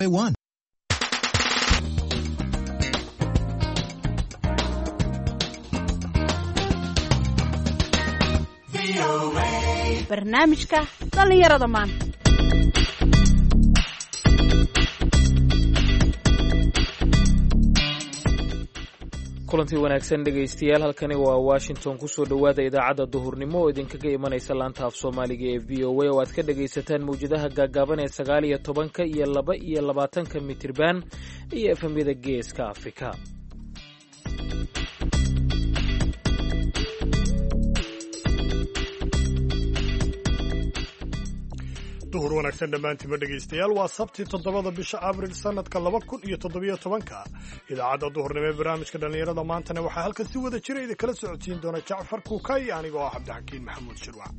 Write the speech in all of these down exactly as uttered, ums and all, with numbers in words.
One. barnaamijka dhalinyarada maanta. kulantii wanaagsan dhegaystayaal, halkani waa Washington. kusoo dhowaada idaacadda duhurnimo oo idinkaga imanaysa laanta af Soomaaliga ee V O A oo aad ka dhagaysataan mawjadaha gaagaaban ee sagaal iyo tobanka iyo laba iyo labaatanka mitirban iyo efemyada geeska Afrika. duhur wanaagsan dhammaantiinba dhegaystayaal, waa sabti toddobada bisha abril sanadka laba kun iyo toddobiyo tobanka. idaacadda duhurnimo ee barnaamijka dhallinyarada maantana waxaa halkan si wada jira idin kala socodsiin doona jacfar kuukay anigoo ah cabdixakiin maxamuud shirwac.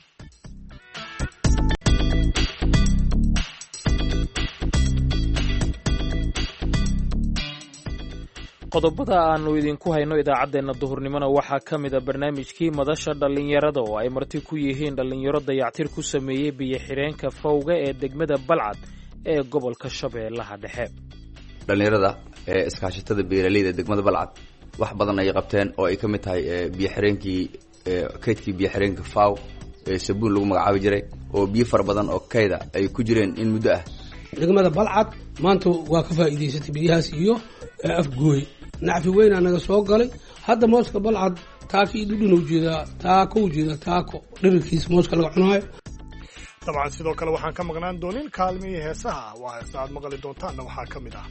qodobada aanu idinku hayno idaacaddeenna duhurnimona waxaa ka mid a barnaamijkii madasha dhallinyarada oo ay marti ku yihiin dhallinyaro dayactir ku sameeyey biyo-xireenka fawga ee degmada balcad ee gobolka shabeellaha dhexe. dhallinyarada ee iskaashatada beeraleyda degmada balcad wax badan ay qabteen oo ay ka mid tahay biyo-xireenkii kaydkii biyo-xireenka faw ee sabuun lagu magacaabi jiray oo biyo fara badan oo kayda ay ku jireen in muddo ah. degmada balcad maanta waa ka faa'iidaysatay biyahaas iyo afgooy nacfi weynaa naga soo galay. hadda mooska balcad taako iyo dhudhun ujeedaa taako ujeedaa taako dhirirkiisa mooska laga cunaayo. dabcan sidoo kale waxaan ka maqnaan doonin kaalmihii heesaha. waa heesta aad maqli doontaanna waxaa ka mid ah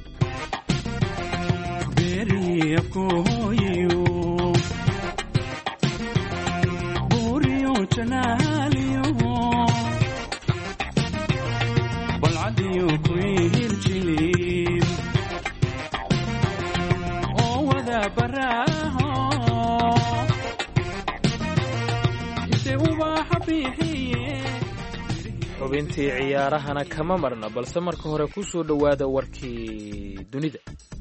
xubintii ciyaarahana kama marna, balse marka hore ku soo dhowaada warkii dunida.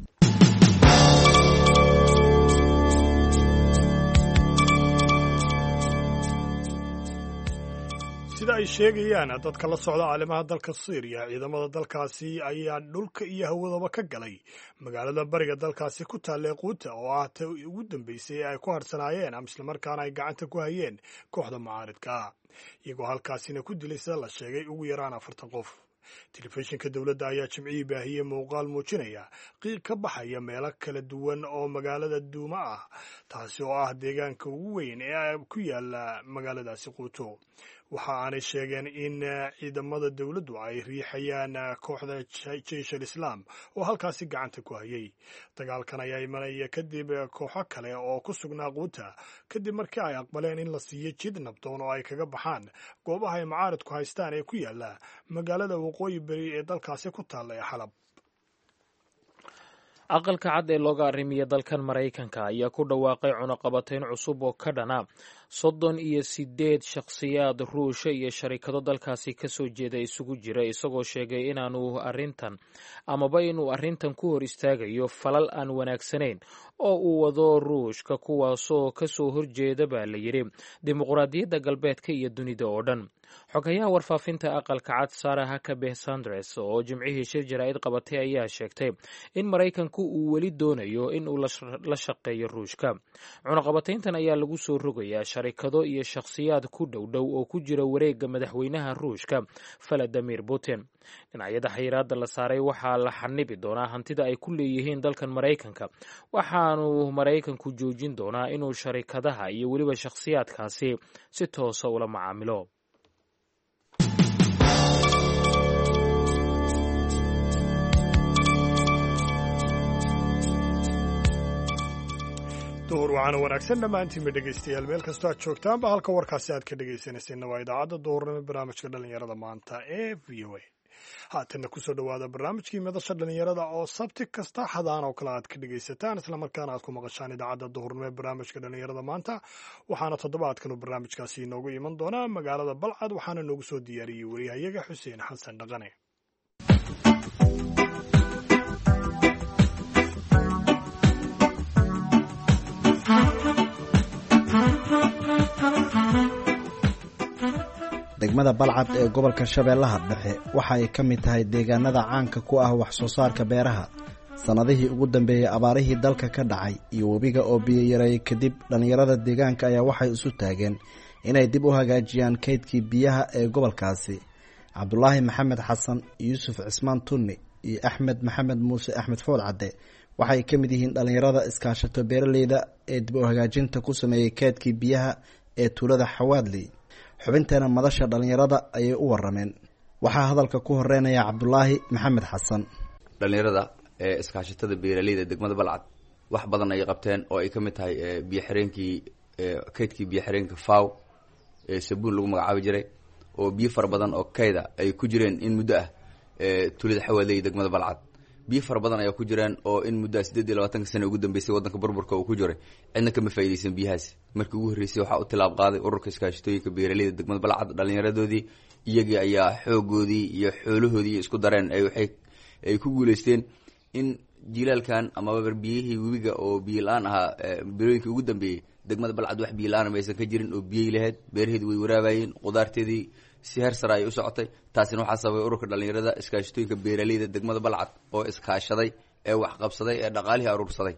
sida ay sheegayaan dadka la socda caalimaha dalka Syria, ciidamada dalkaasi ayaa dhulka iyo hawadaba ka galay magaalada bariga dalkaasi ku taalla Quuta oo ah ta ugu dambeysay ay ku harsanaayeen ama isla markaana ay gacanta ku hayeen kooxda mucaaradka, iyagoo halkaasina ku dilay sida la sheegay ugu yaraan afartan qof. telefishinka dowladda ayaa jimcihii baahiyey muuqaal muujinaya qiiq ka baxaya meelo kala duwan oo magaalada Duuma ah, taasi oo ah deegaanka ugu weyn ee ku yaala magaaladaasi Quuto. waxa aanay sheegeen in ciidamada dowladdu ay riixayaan kooxda jeysh al-islaam oo halkaasi gacanta ku hayay. dagaalkan ayaa imanaya kadib kooxo kale oo ku sugnaa Quuta kadib markii ay aqbaleen in la siiyo jid nabdoon oo ay kaga baxaan goobaha ay mucaaradku haystaan ee ku yaala magaalada waqooyi bari ee dalkaasi ku taalla ee Xalab. aqalka cad ee looga arrimiya dalkan Maraykanka ayaa ku dhawaaqay cunaqabatayn cusub oo ka dhana soddon iyo sideed shakhsiyaad ruusha iyo sharikado dalkaasi ka soo jeeda isugu jira, isagoo sheegay inaanu arrintan amaba inuu arrintan ku hor istaagayo falal aan wanaagsanayn oo uu wado ruushka, kuwaasoo ka soo horjeeda baa la yidhi dimuqraadiyadda galbeedka iyo dunida oo dhan. xogayaha warfaafinta aqalka cad Sarah Huckabee Sanders oo jimcihii shir jaraa'id qabatay ayaa sheegtay in Maraykanku uu weli doonayo in uu la shaqeeyo ruushka. cunaqabatayntan ayaa lagu soo rogayaa sharikado iyo shakhsiyaad ku dhowdhow oo ku jira wareegga madaxweynaha ruushka Vladimir Putin. dhinacyada xayiraadda la saaray waxaa la xanibi doonaa hantida ay ku leeyihiin dalkan Maraykanka, waxaanu Maraykanku joojin doonaa inuu sharikadaha iyo weliba shakhsiyaadkaasi si toosa ula macaamilo. duhur waxaana wanaagsan dhammaantiinba dhegaystayaal, meel kastoo aad joogtaanba halka warkaasi aad ka dhegaysanayseena waa idaacadda duhurnimo barnaamijka dhallinyarada maanta ee V O A. haatanna kusoo dhowaada barnaamijkii madasha dhallinyarada oo sabti kasta xadaan oo kale aad ka dhegaysataan islamarkaana aad ku maqashaan idaacadda duhurnimo ee barnaamijka dhallinyarada maanta. waxaana toddobaadkan uu barnaamijkaasi inoogu iman doonaa magaalada Balcad, waxaana noogu soo diyaariyey wariyahayaga Xuseen Xasan Dhaqane. degmada degmada balcad ee gobolka shabeellaha dhexe waxa ay ka mid tahay deegaanada caanka ku ah wax soo saarka beeraha. sannadihii ugu dambeeyey abaarihii dalka ka dhacay iyo webiga oo biyo yareeyey kadib dhallinyarada deegaanka ayaa waxay isu taageen inay dib u hagaajiyaan kaydkii biyaha ee gobolkaasi. cabdulaahi maxamed xasan, yuusuf cismaan tunni iyo axmed maxamed muuse axmed foolcadde waxay ka mid yihiin dhallinyarada iskaashato beeraleyda ee dib u hagaajinta ku sameeyey kaydkii biyaha ee tuulada xawaadley. xubinteena madasha dhallinyarada ayay u warameen. waxaa hadalka ku horeynaya cabdulaahi maxamed xasan. dhallinyarada ee iskaashatada beeraleyda degmada balcad wax badan ay qabteen oo ay ka mid tahay biyo xireenkii kaydkii biyo xireenka faw ee sabuun lagu magacaabi jiray oo biyo fara badan oo kayda ay ku jireen in muddo ah tuulada xawaadley degmada balcad. biyo fara badan ayaa ku jiraan oo in muddo siddeed iyo labaatanka sano ugu dambeysay waddanka burburka uu ku jiray cidna kama faa'iidaysan biyahaas. markii ugu horreysay waxaa u tilaab qaaday ururka iskaashatooyinka beeraleyda degmada balcad. dhallinyaradoodii iyagii ayaa xoogoodii iyo xoolahoodii isku dareen ay waxay ay ku guulaysteen in jilaalkan amaba biyihii webiga oo biyo la-aan ahaa bilooyinkii ugu dambeeyey degmada balcad wax biyo la-aan maysan ka jirin oo biyay lahayd. beeraheedi way waraabayeen, qudaarteedii si heer sare ayay u socotay. taasina waxaa sababay ururka dhallinyarada iskaashatooyinka beeraleyda degmada balcad oo iskaashaday ee waxqabsaday ee dhaqaalihii aruursaday.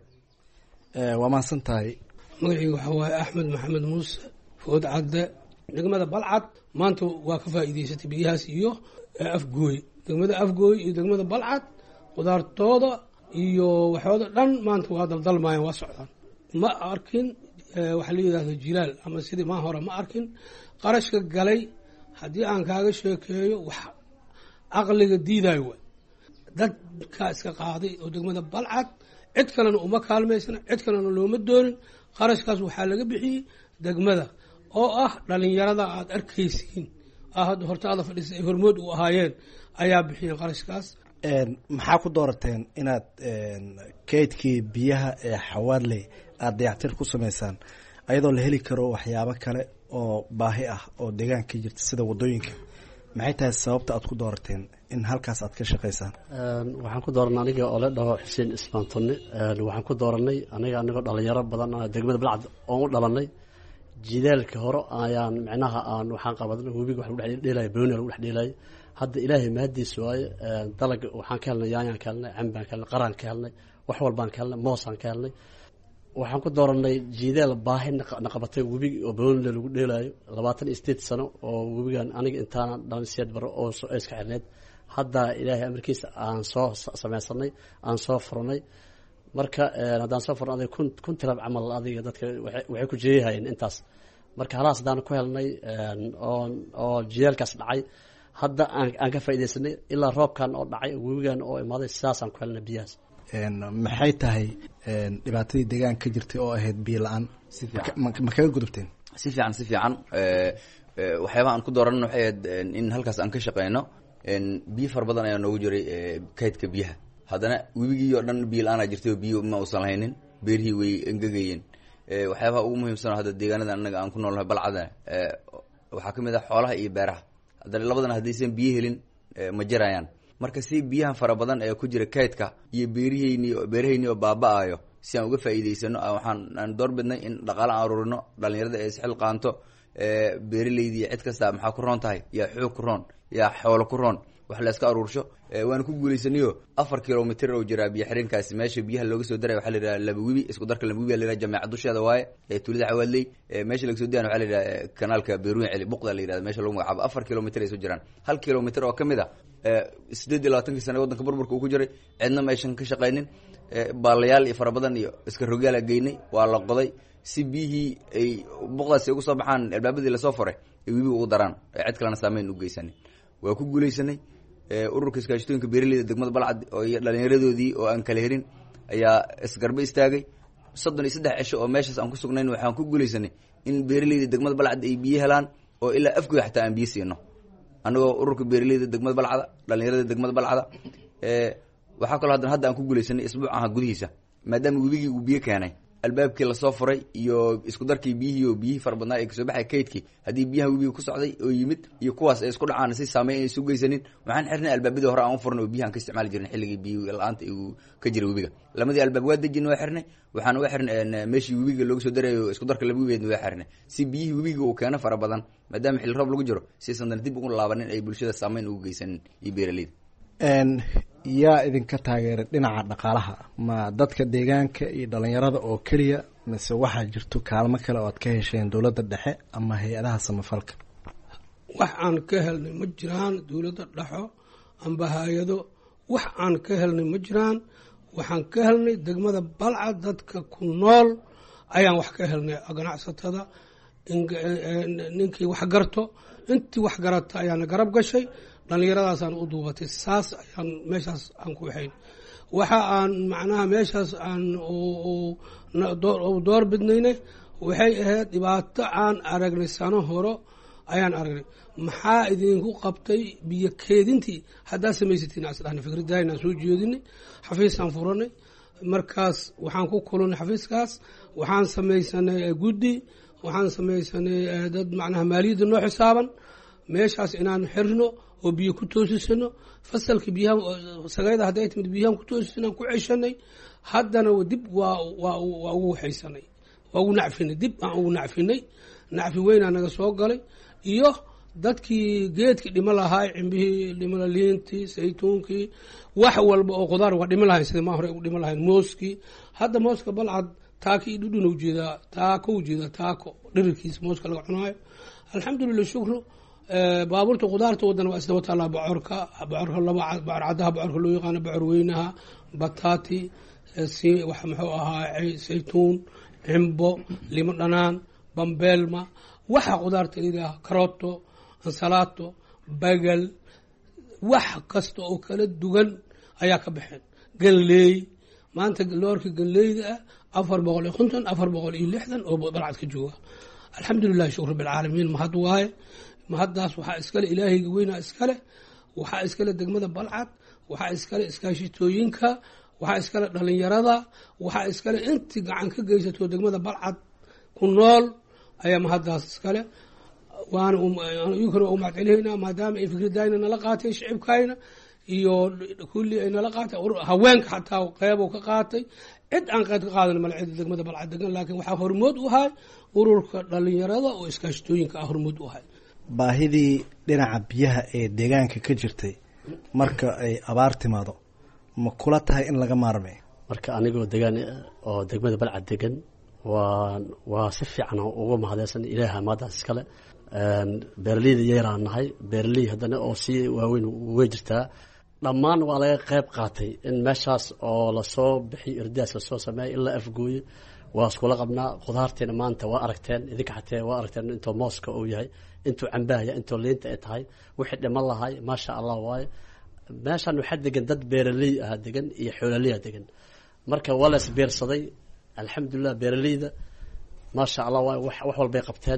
waa mahadsan tahay. magacii waxaa waaye axmed maxamed muuse food cadde. degmada balcad maanta waa ka faa'iidaysatay biyahaas iyo afgooy. degmada afgooy iyo degmada balcad qudaartooda iyo waxooda dhan maanta waa daldalmaayeen, waa socdaan. ma arkin waxaa la yidhahda jilaal ama sidii maa hore ma arkin. qarashka galay haddii aan kaaga sheekeeyo wax caqliga diidayo way. dadkaa iska qaaday oo degmada balcad cid kalena uma kaalmaysana, cid kalena looma doonin. qarashkaas waxaa laga bixiyey degmada oo ah dhallinyarada aad arkaysiin hadda hortaada fadhiisa ay hormood u ahaayeen ayaa bixiyeen qarashkaas. maxaa ku doorateen inaad kaydkii biyaha ee xawaadley aada dayactir ku samaysaan ayadoo la heli karo waxyaabo kale oo baahi ah oo deegaanka jirta sida wadooyinka? maxay tahay sababta aad ku doorateen in halkaas aad ka shaqaysaan? waxaan ku dooranay aniga oo la dhaho xuseen ismaan tunni. waxaan ku dooranay aniga anigoo dhalinyaro badan degmada balcad oon u dhalanay. jidaalka hore ayaan micnaha aan waxaan qabadan webiga wax lagu dhex dheelay booni lagu dhex dheelay. hadda ilaahay mahadiis waaye dalag waxaan ka helnay, yaanyaan ka helnay, cambaan ka helnay, qaraan ka helnay, wax walbaan ka helnay, moosaan ka helnay. waxaan ku dooranay jidaal baahi naqabatay webiga oo booni lagu dheelayo labaatan iyo sideed sano oo webigan aniga intaana dhan sideed baro oo iska xirneed. hadda ilaahay amarkiisa aan soo samaysanay, aan soo furnay. marka haddaan soo furno kun kun tilab camal adiga dadka waxay ku jeeyahayeen intaas. marka halaas haddaan ku helnay oo oo jidaalkaas dhacay hadda aan aan ka faa'iidaysanay ilaa roobkan oo dhacay webigan oo imaaday sidaasaan ku helnay biyahaas. maxay tahay dhibaatadii deegaanka ka jirtay oo ahayd biyo la-aan? ma kaga gudubteen? si fiican si fiican waxyaabaha aan ku dooranno waxay ahayd in halkaas aan ka shaqeyno. biyo fara badan ayaa noogu jiray kaydka biyaha. haddana webigii oo dhan biyo la-aanaa jirtay oo biyo ma uusan lahaynin, beerihii way engegayeen. waxyaabaha ugu muhiimsan hadda deegaanada annaga aan ku noolnahay balcada waxaa ka mid ah xoolaha iyo beeraha. haddana labadana haddaysan biyo helin ma jirayaan. marka si biyahan fara badan ee ku jira kaydka iyo beerihayni beerahayni oo baaba-ayo si aan uga faa'iidaysano waxaan aan doorbidnay in dhaqaale aan ururino. dhallinyarada ee isxil qaanto beeraleydii cid kasta maxaa ku roon tahay, yaa xoog ku roon, yaa xoolo ku roon, wax la iska aruursho. waana ku guulaysanayo afar kilomitr oo jiraa biyo xireenkaasi meesha biyaha looga soo daray waxaa la yidhaha laba webi isku darka laba webi a la yidhaha jameecad dusheeda waaye ee tuulada xawaadley. meesha laga soo dayan waxa la yidhaha kanaalka beeruun celi buqda la yidhahda meesha lagu magacaabo. afar kilomitr ay soo jiraan. hal kilomitr oo ka mid a siddeed iyo labaatankii sana waddanka burburka uu ku jiray cidna ma aysan ka shaqaynin. baalayaal iyo fara badan iyo iska rogaala geynay, waa la qoday si biyihii ay buqdaasi ugu soo baxaan albaabadii lasoo furay ay webi ugu daraan cid kalena saameyn u geysanin. waa ku guulaysanay. ururka iskaashatooyinka beeraleyda degmada balcad oo dhallinyaradoodii oo aan kala herin ayaa isgarbe istaagay. soddon iyo saddex cisho oo meeshaas aan ku sugnayn waxaan ku guulaysanay in beeraleyda degmada balcad ay biyo helaan oo ilaa afgoy xataa aan biyo siino annagoo ururka beeraleyda degmada balcada, dhallinyarada degmada balcada. waxaa kaloo haddana hadda aan ku guulaysanay isbuuc aha gudihiisa maadaama webigii uu biyo keenay albaabkii lasoo furay iyo isku darkii biyihii oo biyihii fara badnaa ee kasoo baxay kaydkii haddii biyaha webiga ku socday oo yimid iyo kuwaas ay isku dhacaan si saameyn ay isu geysanin waxaan xirnay albaabadii hore aan u furnay oo biyahan ka isticmaali jirnay xilligii biyo la-aanta uu ka jiray webiga lamadii albaab waa dejin waa xirnay waxaan uga xirnay meeshii webiga looga soo darayo isku darka laba webigeedna waa xirnay si biyihii webiga uu keeno fara badan maadaama xilli roob lagu jiro si sandan dib ugu laabanin ay bulshada saameyn ugu geysanin iyo beeraleyda yaa idinka taageeray dhinaca dhaqaalaha ma dadka deegaanka iyo dhalinyarada oo keliya mise waxaa jirto kaalmo kale oo aad ka hesheen dowladda dhexe ama hay-adaha samafalka wax aan ka helnay ma jiraan dowladda dhexo amba hay-ado wax aan ka helnay ma jiraan waxaan ka helnay degmada balcad dadka ku nool ayaan wax ka helnay ganacsatada ninkii wax garto intii wax garata ayaana garab gashay dhallinyaradaasaan u duubatay saas ayaan meeshaas aan ku waxayn waxa aan macnaha meeshaas aan door bidnayne waxay ahayd dhibaato aan aragnay sano horo ayaan aragnay maxaa idinku qabtay biyo keedintii haddaad samaysatiin asdhahna fikradaaynaan soo jeedinay xafiisaan furanay markaas waxaan ku kulunay xafiiskaas waxaan samaysanay guddi waxaan samaysanay dad macnaha maaliyadda noo xisaaban meeshaas inaan xirno oo biyo ku toosisano fasalka biyaha sagayda hadday timid biyahan ku toosisano aan ku ceshanay haddana dib waa waa waa ugu waxaysanay waa ugu nacfinay dib aan ugu nacfinay nacfi weynaa naga soo galay iyo dadkii geedkii dhimo lahaa cimbihii dhimo liintii saytuunkii wax walba oo qudaar waa dhimo lahayn sida maa hore ugu dhimo lahayn mooskii hadda mooska balcad taaki iyo dhudhun ujeedaa taako ujeedaa taako dhirirkiisa mooska laga cunaayo alxamdulilah shukru baabuurta qudaarta wadana waa isdaba taallaa bocorka bocorka laba bocor caddaha bocorka loo yaqaano bocor weynaha bataati wax muxuu ahaa saytuun cimbo limo dhanaan bambeelma waxa qudaarta layidhaha karooto ansalaato bagal wax kasta oo kala duwan ayaa ka baxeen ganleey maanta loorka ganleyda ah afar boqol iyo konton afar boqol iyo lixdan oo balcad ka jooga alxamdulilahi shukr bilcaalamiin mahad waaye mahaddaas waxaa iskale ilaahayga weynaa iskale waxaa iskale degmada balcad waxaa iskale iskaashitooyinka waxaa iskale dhalinyarada waxaa iskale intii gacan ka geysato degmada balcad ku nool ayaa mahaddaas iskale waana inkana u mahadcelinaynaa maadaama ay fikradayna nala qaatay shicibkayna iyo kulli ay nala qaatay haweenka xataa qeybo ka qaatay cid aan qeyd ka qaadan male cida degmada balcad degan laakiin waxaa hormood u ahay ururka dhalinyarada oo iskaashitooyinka ah hormood u ahay baahidii dhinaca biyaha ee deegaanka ka jirtay marka ay abaar timaado ma kula tahay in laga maarmay marka anigoo degaan oo degmada balcad degan waa waa si fiican uga mahadeysan ilaaha maadaas iskale beeraleyda yaraan nahay beeraley haddana oo si waaweyn way jirtaa dhammaan waa laga qayb qaatay in meeshaas oo lasoo bixiyo irdaas lasoo sameeyay ilaa afgooye waa iskula qabnaa qudaarteena maanta waa aragteen idinka xatee waa aragteen intoo mooska uu yahay intuu cambahaya intoo liinta ay tahay wixii dhiman lahay maasha allah waaye meeshaan waxaa degan dad beeraley ah degan iyo xoolaleya degan marka waa la isbeersaday alxamdulilah beeraleyda maasha allah waaye wax walbay qabteen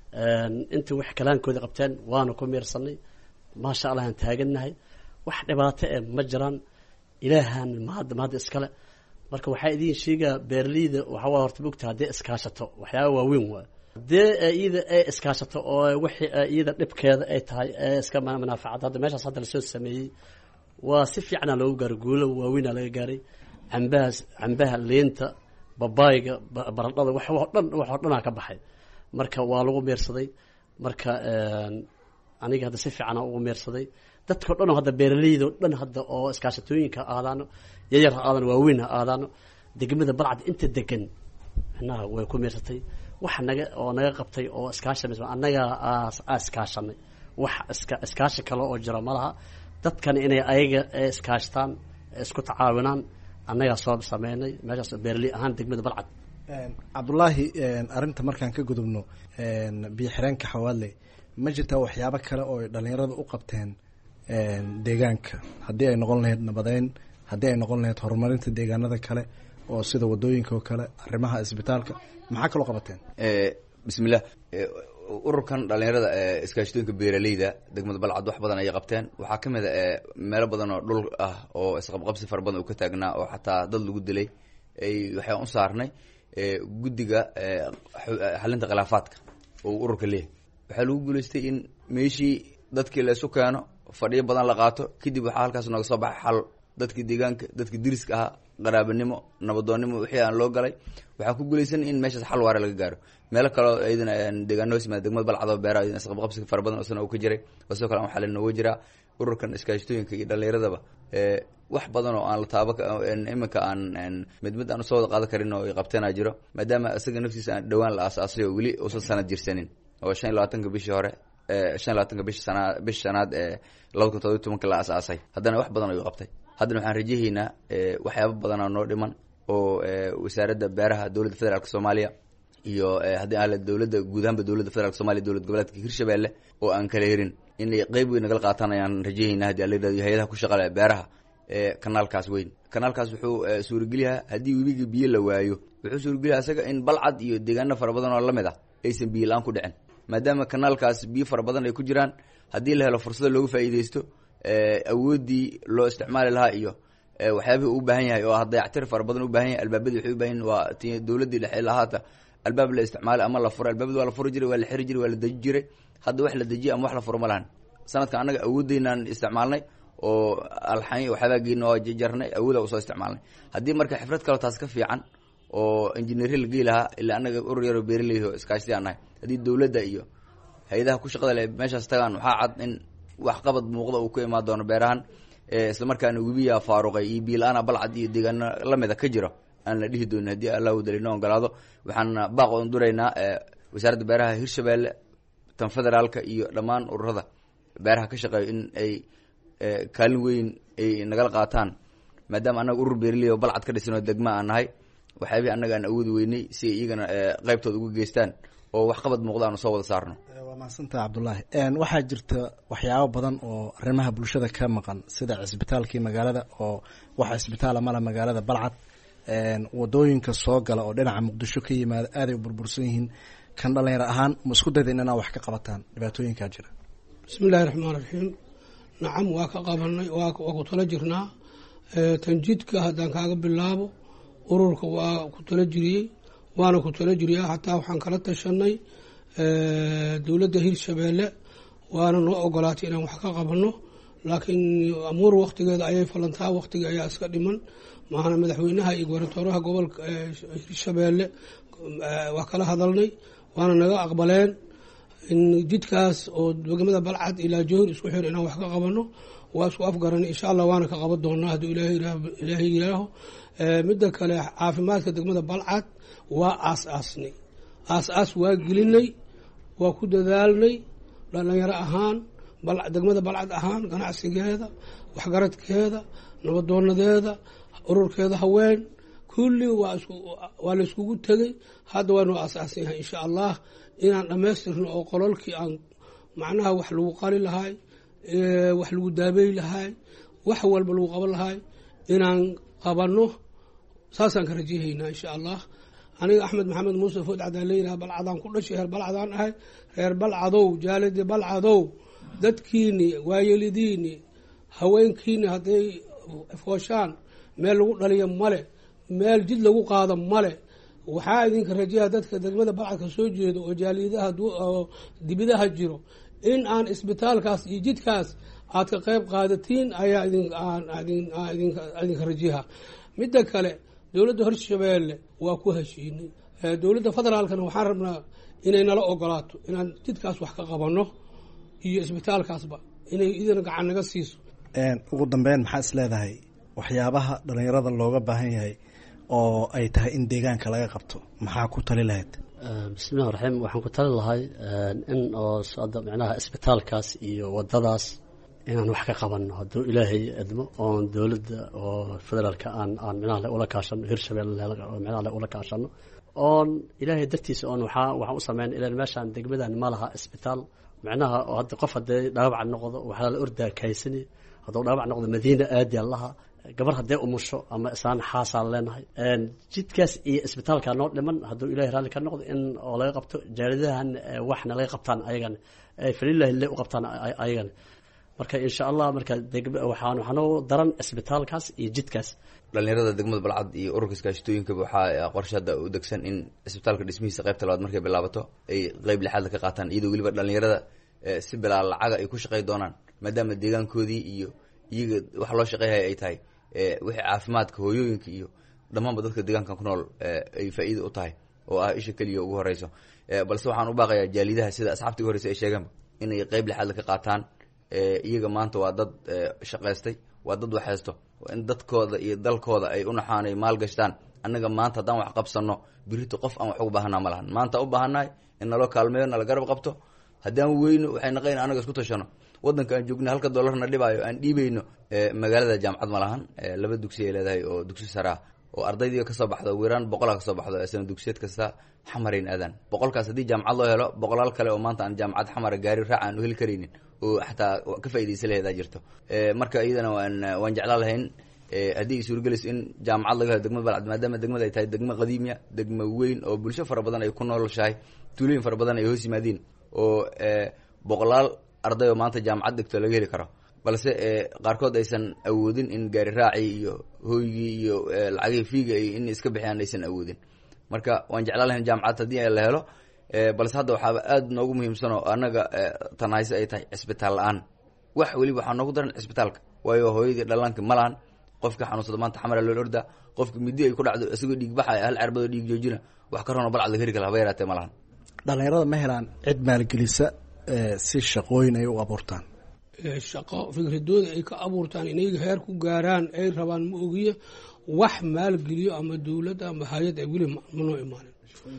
intii wax kalaankooda qabteen waana ku meersanay maasha allah aan taagannahay wax dhibaato eh ma jiraan ilaahan mahad mahad iskale marka waxaa idiin sheegaa beeraleyda waxaa waa horta mogta haddee iskaashato waxyaaba waaweyn waa haddee iyada ay iskaashato oo wixii iyada dhibkeeda ay tahay ee iska manaaficada hadda meeshaas hadda lasoo sameeyey waa si fiicana loogu gaaray guulo waaweynaa laga gaaray cambahaas cambaha liinta babaayga baradhada wax oo dhan wax oo dhanaa ka baxay marka waa lagu meersaday marka aniga hadda si fiicana ugu meersaday dadka dhan hadda beeraleyda dhan hadda oo iskaashatooyinka aadaano yayar aadan waaweyn aadaano degmada balcad inta degan macnaha way ku meersatay wax naga oo naga qabtay oo iskaashamay annaga iskaashanay wax iska iskaashi kale oo jira malaha dadkan inay ayaga iskaashtaan isku tacaawinaan annaga soo sameynay meeshaas beeraley ahaan degmada balcad cabdullaahi arrinta markaan ka gudubno biyo xireenka xawaadle ma jirtaa waxyaabo kale oo dhalinyarada u qabteen deegaanka haddii ay noqon lahayd nabadeyn haddii ay noqon lahayd horumarinta deegaanada kale oo sida wadooyinka oo kale arrimaha isbitaalka maxaa kaloo qabateen bismillah ururkan dhalinyarada iskaashitooyinka beeraleyda degmada balcad wax badan ayay qabteen waxaa ka mid a meelo badan oo dhul ah oo isqabqabsi fara badan uu ka taagnaa oo xataa dad lagu dilay ay waxaan u saarnay guddiga xalinta khilaafaadka oo ururka leeyahay waxaa lagu guulaystay in meeshii dadkii la isu keeno fadhiyo badan la qaato kadib waxaa halkaas nooga soo baxay xal dadkii deegaanka dadkii diriska ahaa qaraabanimo nabadoonnimo wixii aan loo galay waxaa ku guulaysan in meeshaas xal waare laga gaaro meelo kaleo iyadana deegaano hoos yimaada degmada balcadoo beeraha iyadana isqabqabsi fara badan oo sana uu ka jiray oo sidoo kale aan xalin nooga jiraa ururkan iskaashatooyinka iyo dhallinyaradaba wax badan oo aan la taaba iminka aan mid mid aan usoo wada qaadan karin oo ay qabteenaa jiro maadaama isaga naftiisa aan dhowaan la aasaasay oo weli uusan sanad jirsanin oo shan iyo labaatanka bishii hore shan iyo labaatanka bishi sanaa bishi shanaad ee laba kun todoba iyo tobanka la aasaasay haddana wax badan ayuu qabtay haddana waxaan rajahaynaa waxyaaba badanaa noo dhiman oo wasaaradda beeraha dowladda federaalk soomaaliya iyo haddii aan dowladda guud ahaanba dowladda federaalk somalia dowlad goboleedka hirshabelle oo aan kala herin inay qeyb weyn nagala qaataan ayaan rajahaynaa haddii ala yidhahdo hay-adaha ku shaqale beeraha kanaalkaas weyn kanaalkaas wuxuu suurageliyaa haddii webiga biyo la waayo wuxuu suurageliyaa isaga in balcad iyo deegaano fara badan oo lamid ah aysan biyo la-aan ku dhicin maadaama kanaalkaas biyo fara badan ay ku jiraan haddii la helo fursado looga faa'iidaysto awooddii loo isticmaali lahaa iyo waxyaabihii u baahan yahay oo ah dayactir fara badan u baahan yahay albaabadii waxay u baahan yahin waa ti dowladdii dhexe lahaata albaab la isticmaali ama la furo albaabadi waa la furi jiray waa la xiri jiray waa la deji jiray hadda wax la dejiye ama wax la furo ma lahan sanadkan annaga awooddeynaan isticmaalnay oo alxan waxyaabaa geena waa jarnay awooda usoo isticmaalnay haddii marka xifrad kaleo taas ka fiican oo injineerya la gey lahaa ilaa annaga urur yaroo beeraley oo iskaashti aan nahay haddii dowladda iyo hay-adaha ku shaqada le meeshaas tagaan waxaa cad in wax qabad muuqda uu ku imaan doono beerahan isla markaana webiyaa faaruqay iyo biila-aana balcad iyo deegaano lamida ka jiro aan la dhihi doonin haddii allah u dalino ogolaado waxaan baaq oon duraynaa wasaaradda beeraha hirshabelle tan federaalka iyo dhammaan ururada beeraha ka shaqeeyo in ay kaalin weyn ay nagala qaataan maadaama annaga urur beeraley oo balcad ka dhisan oo degma aan nahay waxyaabihii annaga aan awoodi weynay si ay iyagana qeybtooda uga geystaan oo waxqabad muuqda aanu soo wada saarno waa mahadsantaha cabdullaahi waxaa jirta waxyaabo badan oo arrimaha bulshada ka maqan sida cisbitaalkii magaalada oo waxa cisbitaala mala magaalada balcad wadooyinka soo gala oo dhinaca muqdisho ka yimaada aaday u burbursan yihiin kan dhalinyaro ahaan ma isku dayda inaa wax ka qabataan dhibaatooyinkaa jira bismi illahi raxmaan raxiim nacam waa ka qabanay waa ku tala jirnaa tanjidka haddaan kaaga bilaabo ururka waa ku tala jiriyey waana ku tala jiriyaa xataa waxaan kala tashanay dowladda hirshabelle waana noo ogolaatay inaan wax ka qabano laakiin amuur waktigeeda ayay falantaa waktiga ayaa iska dhiman maahana madaxweynaha iyo gobernatooraha gobolka hirshabelle waa kala hadalnay waana naga aqbaleen in jidkaas oo degmada balcad ilaa johor isku xir inaan wax ka qabano waa isku afgaranay insha allah waana ka qaban doonaa hadduu ilaahay yiraaho midda kale caafimaadka degmada balcad waa aas-aasnay aas-aas waa gelinay waa ku dadaalnay dhalinyaro ahaan degmada balcad ahaan ganacsigeeda waxgaradkeeda nabadoonadeeda ururkeeda haween kulli waa waa la iskugu tegay hadda waanu aas-aasan yahay insha allah inaan dhammaystirno oo qololkii aan macnaha wax lagu qali lahay wax lagu daabey lahay wax walba lagu qaban lahay inaan qabanno saasaan ka rajahaynaa insha allah aniga axmed maxamed muuse food cadaan leeyihaha balcadaan ku dhashay reer balcadaan ahay reer balcadow jaalidi balcadow dadkiini waayelidiini haweenkiini hadday fooshaan meel lagu dhaliyo male meel jid lagu qaado male waxaa idinka rajaha dadka degmada balcadka soo jeedo oo jaaliyadaha dibidaha jiro in aan isbitaalkaas iyo jidkaas aad ka qeyb qaadatiin ayaa idinka rajaha midda kale dowladda hirshabelle waa ku heshiinay dowladda federaalkana waxaan rabnaa inay nala ogolaato inaan jidkaas wax ka qabano iyo isbitaalkaasba inay idina gacan naga siiso ugu dambeyn maxaa is leedahay waxyaabaha dhalinyarada looga baahan yahay oo ay tahay in deegaanka laga qabto maxaa ku tali lahayd bismillahi raxiim waxaan ku tali lahay in oo hadda micnaha isbitaalkaas iyo wadadaas inaan wax ka qabano hadduu ilaahay idmo oon dowladda oo federaalka aan aan micnaha ula kaashano hirshabelle micnaha ula kaashano oon ilaahay dartiisa oon waxaa waxaan u sameyn ilaan meeshaan degmadan ma laha isbitaal micnaha oo hadda qof haddee dhaawac noqdo waxaa la ordaa kaysani hadduu dhaawac noqdo madiina aadi allaha gabar haddee umusho ama isaan xaasaan leenahay jidkaas iyo isbitaalka noo dhiman hadduu ilahay raalli ka noqdo in oo laga qabto jaaladahan waxna laga qabtaan ayagana falilahi le u qabtaan ayagana marka insha allah marka waxaan waxaanoo daran cisbitaalkaas iyo jidkaas. dhalinyarada degmada balcad iyo ururka iskaashatooyinkaba waxaa qorshe hadda u degsan in cisbitaalka dhismihiisa qaybta labaad markay bilaabato ay qeyb lixaad ka qaataan, iyadoo weliba dhalinyarada si bilaa lacaga ay ku shaqey doonaan, maadaama deegaankoodii iyo iyaga wax loo shaqeyhaya ay tahay wixii caafimaadka hooyooyinka iyo dhammaanba dadka deegaankan ku nool ay faa'iido u tahay oo ah isha keliya ugu horeyso. balse waxaan u baaqayaa jaalidaha sida asxaabtii ugu horeysa ay sheegeenba inay qeyb lixaad ka qaataan. iyaga maanta waa dad shaqaystay, waa dad waxhaysto, in dadkooda iyo dalkooda ay u naxaan ay maal gashtaan. annaga maanta haddaan wax qabsano birito qof aan wax uga baahanaa ma lahan. maanta u baahannahay in naloo kaalmeeyo, nala garab qabto. haddaan weyno waxay naqayn anaga isku tashano. waddanka aan joogna halka dollarna dhibaayo aan dhiibayno. magaalada jaamacad ma lahan, laba dugsi ay leedahay oo dugsi sare ah oo ardaydii kasoo baxdo ugu yaraan boqolaa kasoo baxdo sana dugsiyeed kasta xamarayn aadaan. boqolkaas haddii jaamacad loo helo, boqolaal kale oo maanta aan jaamacad xamara gaari raac aan u heli karaynin oo xataa ka faa'iidaysa laheedaa jirto. marka iyadana waan waan jeclaan lahayn haddii ay suuragelayso in jaamacad laga helo degmada balcad, maadaama degmada ay tahay degmo qadiimiya, degmo weyn oo bulsho fara badan ay ku noolshahay, tuulooyin fara badan ay hoos yimaadiin oo boqolaal arday oo maanta jaamacad dhigto laga heli karo, balse qaarkood aysan awoodin in gaari raaci iyo hooygii iyo lacagihii fiiga in iska bixiyaan aysan awoodin. marka waan jeclaan lahayn jaamacad haddii la helo, balse hadda waxaaba aada noogu muhiimsan oo annaga tan hayse ay tahay cisbitaal la-aan. wax weliba waxaa noogu daran cisbitaalka, waayo hooyadii dhallaanka ma lahan. qofka xanuunsada maanta xamara loo orda, qofka midi ay ku dhacdo isagoo dhiig baxaya hal cerbadoo dhiig joojina wax ka rono balcad laga heri kala haba yaraatee ma lahan. dhalinyarada ma helaan cid maalgelisa si shaqooyin ay u abuurtaan? shaqo fikradooda ay ka abuurtaan inay heer ku gaaraan ay rabaan ma ogiya wax maalgeliyo ama dowladda ama hay-ad ay weli manoo imaanin.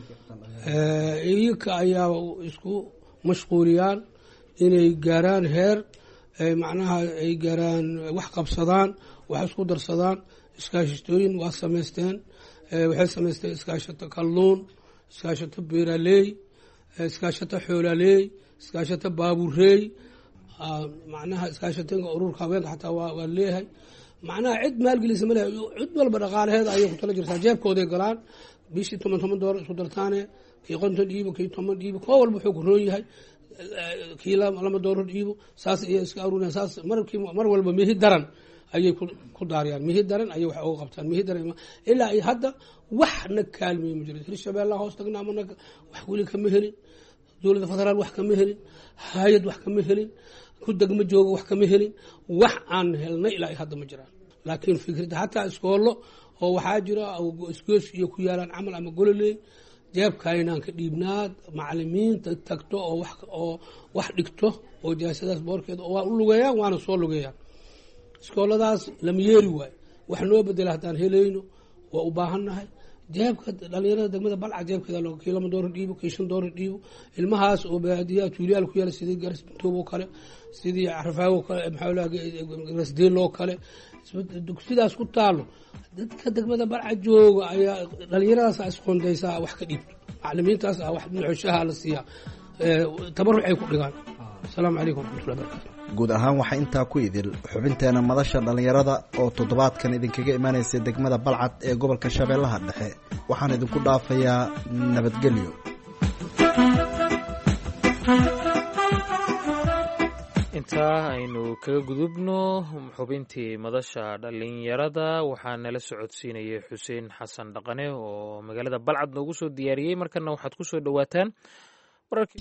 iyaka ayaa isku mashquuliyaan inay gaaraan heer macnaha ay gaaraan wax qabsadaan, wax isku darsadaan. iskaashatooyin waa samaysteen, waxay samaysteen iskaashato kalluun, iskaashato beeraley, iskaashato xoolaaley, iskaashato baabureey, macnaha iskaashatinka ururka haweenka xataa waa leeyahay. macnaha cid maalgelisa ma lehay, cid walba dhaqaalaheeda ayay ku tala jirtaa, jeebkooday galaan. bishii toban toban doolar isku dartaane, kii konton dhiibo, kii toban dhiibo, koo walba wuxuu ku roon yahay, kii lama doolar dhiibo, saas ayay iska aruuriyaan. saas markii mar walba mihi daran ayay ku daariyaan, mihi daran ayay wax uga qabtaan, mihi daran ilaa ay hadda waxna kaalmeeyo ma jiro. hirshabeellaha hoos tagna amana wax weli kama helin, dowladda federaal wax kama helin, hay-ad wax kama helin, ku degma jooga wax kama helin. wax aan helnay ilaa ay hadda ma jiraan. laakiin fikradda hataa iskoollo oo waxaa jira isgoos iyo ku yaalaan camal ama gololey, jeebkaynaan ka dhiibnaad macalimiinta tagto oo wax oo wax dhigto oo jaasadaas boorkeeda waa u lugeeyaan, waana soo lugeeyaan. iskooladaas lama yeeli waayo. wax noo bedela haddaan helayno waa u baahannahay. jeebka dhalinyarada degmada balcad jeebkeeda loo kii lama doolar dhiibo, kii shan doolar dhiibo. ilmahaas oo baadiyaha tuuliyaal ku yaala sidii garas bintoob oo kale, sidii carfaago kale, maxaa rasdeel oo kale, dugsidaas ku taalo. dadka degmada balcad jooga ayaa dhalinyaradaas isqondaysaa wax ka dhiibto, macalimiintaas ah wax nuxushaha la siiyaa, tabaruc ay ku dhigaan. asalaamu calaykum waraxmatullahi barakatu. guud ahaan waxaa intaa ku idil xubinteena madasha dhallinyarada oo toddobaadkan idinkaga imaanaysa degmada balcad ee gobolka shabeellaha dhexe. waxaan idinku dhaafayaa nabadgelyo. intaa aynu kaga gudubno xubintii madasha dhallinyarada, waxaa nala socodsiinayay xuseen xasan dhaqane oo magaalada balcad noogu soo diyaariyey. markana waxaad ku soo dhowaataan wararkii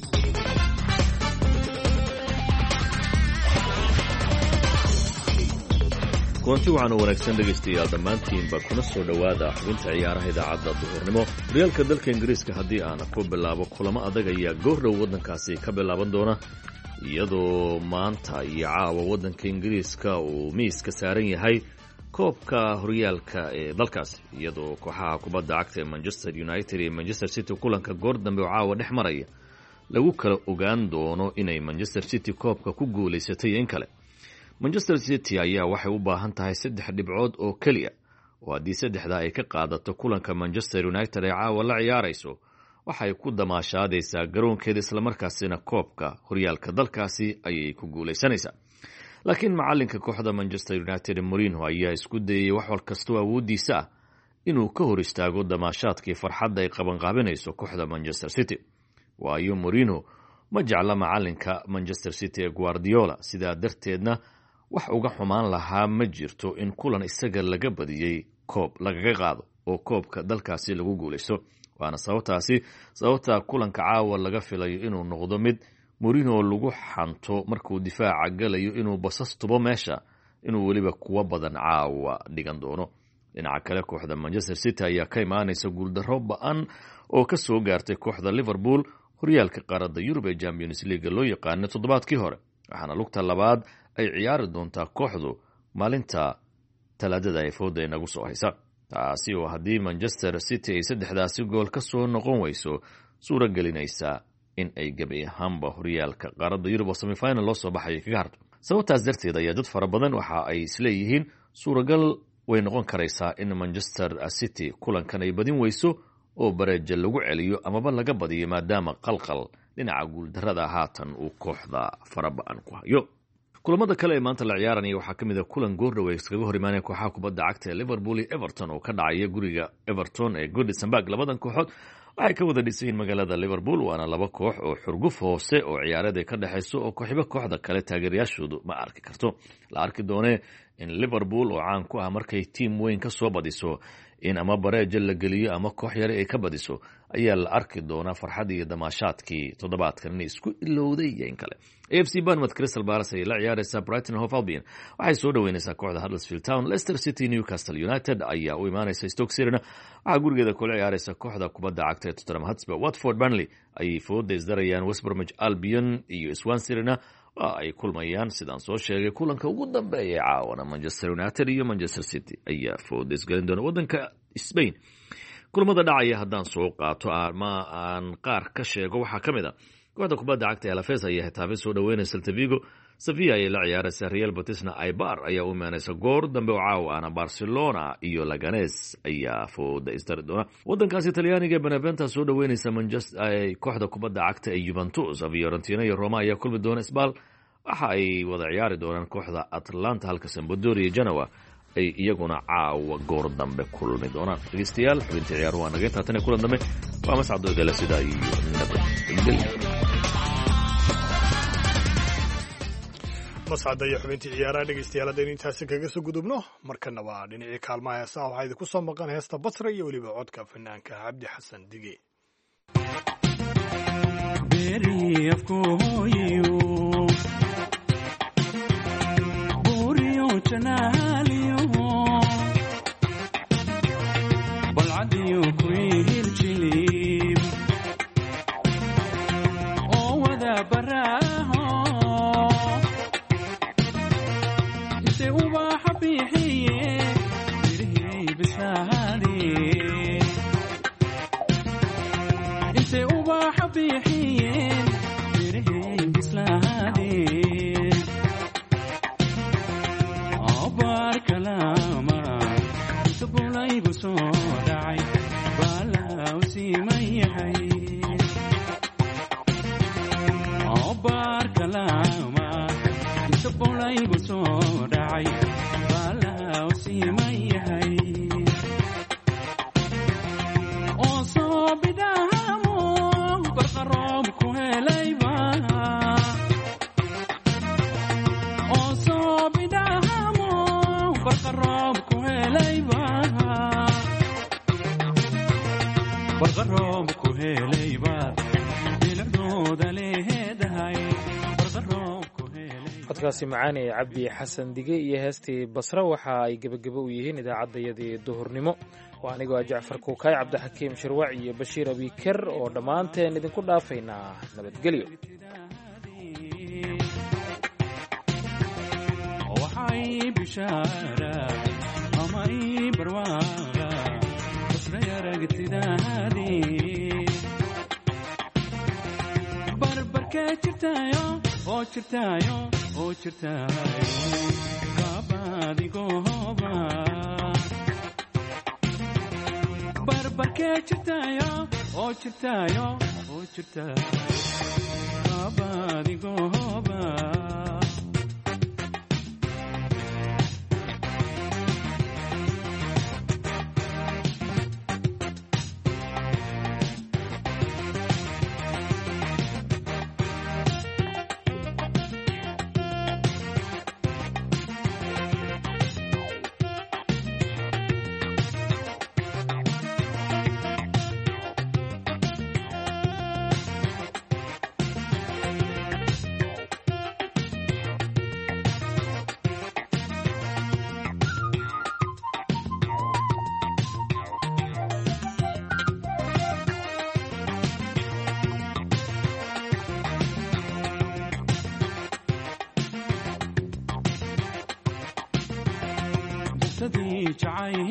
kulanti waxaana wanaagsan dhegaystayaal dhammaantiinba kuna soo dhowaada xubinta ciyaaraha idaacadda duhurnimo. horyaalka dalka ingiriiska haddii aan ku bilaabo, kulamo adag ayaa goordhow waddankaasi ka bilaaban doona, iyadoo maanta iyo caawa waddanka ingiriiska uu miiska saaran yahay koobka horyaalka ee dalkaasi, iyadoo kooxaha kubadda cagta ee manchester united iyo manchester city kulanka goor dambe oo caawa dhex maraya lagu kala ogaan doono inay manchester city koobka ku guulaysatay in kale. manchester city ayaa waxay u baahan tahay saddex dhibcood oo keliya, oo haddii saddexdaa ay ka qaadato kulanka manchester united ay caawa la ciyaarayso, waxay ku damaashaadaysaa garoonkeeda, islamarkaasina koobka horyaalka dalkaasi ayay ku guulaysanaysaa. laakiin macalinka kooxda manchester united Mourinho ayaa isku dayay wax wal kastoo awoodiisa ah inuu ka hor istaago damaashaadkii farxadda ay qabanqaabinayso kooxda manchester city. waayo Mourinho ma jecla macalinka Manchester City ee Guardiola, sidaa darteedna wax uga xumaan lahaa ma jirto in kulan isaga laga badiyey koob lagaga qaado oo koobka dalkaasi lagu guulaysto. waana sababtaasi sababta kulanka caawa laga filayo inuu noqdo mid Mourinho lagu xanto markuu difaaca galayo inuu basas tubo meesha inuu weliba kuwa badan caawa dhigan doono. dhinaca kale kooxda Manchester City ayaa ka imaanaysa guuldarro ba'an oo ka soo gaartay kooxda Liverpool horyaalka qaaradda Yurub ee Champions League loo yaqaan toddobaadkii hore, waxaana lugta labaad ay ciyaari doontaa kooxdu maalinta talaadada ee fooda inagu soo haysa. taasi oo haddii Manchester City ay saddexdaasi gool ka soo noqon weyso suura gelinaysa in ay gabi ahaanba horyaalka qaaradda Yurub oo semifinal loo soo baxay kaga harto. sababtaas darteed ayaa dad fara badan waxa ay isleeyihiin suuragal way noqon karaysaa in Manchester City kulankan ay badin weyso oo bareejo lagu celiyo amaba laga badiyo maadaama qalqal dhinaca guuldarrada haatan uu kooxda faraba'an ku hayo. kulamada kale ee maanta la ciyaaranaya waxaa ka mid ah kulan goordhowe iskaga hor imaanaya kooxaha kubadda cagta ee Liverpool iyo Everton oo ka dhacaya guriga Everton ee Goodison Park. labadan kooxood waxay ka wada dhisan yihiin magaalada Liverpool, waana laba koox oo xurguf hoose oo ciyaareed ay ka dhexayso oo kooxiba kooxda kale taageerayaashoodu ma arki karto. la arki doonee in Liverpool oo caan ku ah markay tiim weyn ka soo badiso in ama bareejo la geliyo ama koox yare ay ka badiso ayaa la arki doonaa farxadii iyo damaashaadkii toddobaadkan inay isku ilowday iyo in kale. A F C Bournemouth Crystal Palace ay la ciyaaraysaa Brighton Hove Albion, waxay soo dhaweynaysaa kooxda Huddersfield Town. Leicester City Newcastle United ayaa u imaanaysa Stoke City, waxaa gurigeeda kula ciyaaraysa kooxda kubadda cagta ee Tottenham Hotspur. Watford Burnley ayay fooda isdarayaan. West Bromwich Albion iyo Swansea City waa ay kulmayaan sidaan soo sheegay kulanka ugu dambeeya caawana Manchester United iyo Manchester City ayaa fooda isgalin doona wadanka Spain. kulamada dhacaya haddaan soo qaato ama aan qaar ka sheego waxaa ka mid ah kooxda kubadda cagta ee Alaves ayaa Hetafe soo dhaweynaysa Celta Vigo. Sevilla ayay la ciyaaraysa Real Betisna Eibar ayaa u imaanaysa goor dambe oo caawa ana Barcelona iyo Leganes ayaa fooda isdari doona. wadankaasi Talyaaniga Benevento soo dhaweynaysa Manchester ay kooxda kubadda cagta ee Juventus. Fiorentina iyo Roma ayaa kulmi doona Spal, waxa ay wada ciyaari doonaan kooxda Atalanta halka Sampdoria iyo Genoa ay iyaguna caawa goor dambe kulmi doonaan. dhegeystayaal xubintii ciyaaruhu waa naga taatan kulan dambe waa mascado idala sida iyo nabadgelyo. mascada iyo xubintii ciyaaraha dhegeystayaal haddaynu intaasi kaga soo gudubno markana waa dhinacii kaalmaha heesaha waxaa idinku soo maqan heesta Basra iyo weliba codka fanaanka Cabdi Xasan Dige. codkaasi macaan ee Cabdi Xasan Dige iyo heestii Basra waxa ay gabagabo u yihiin idaacadayadii duhurnimo. waa anigoo ah Jacfar Kuukay, Cabdixakiim Shirwac iyo Bashiir Abiker oo dhammaanteen idinku dhaafaynaa nabadgelyo. oo jirtaayo oo jirtaayo gaabaadigooba barbarkee jirtaayo oo jirtaayo oo jirtaayo gaabaadigooba hubsadii jacay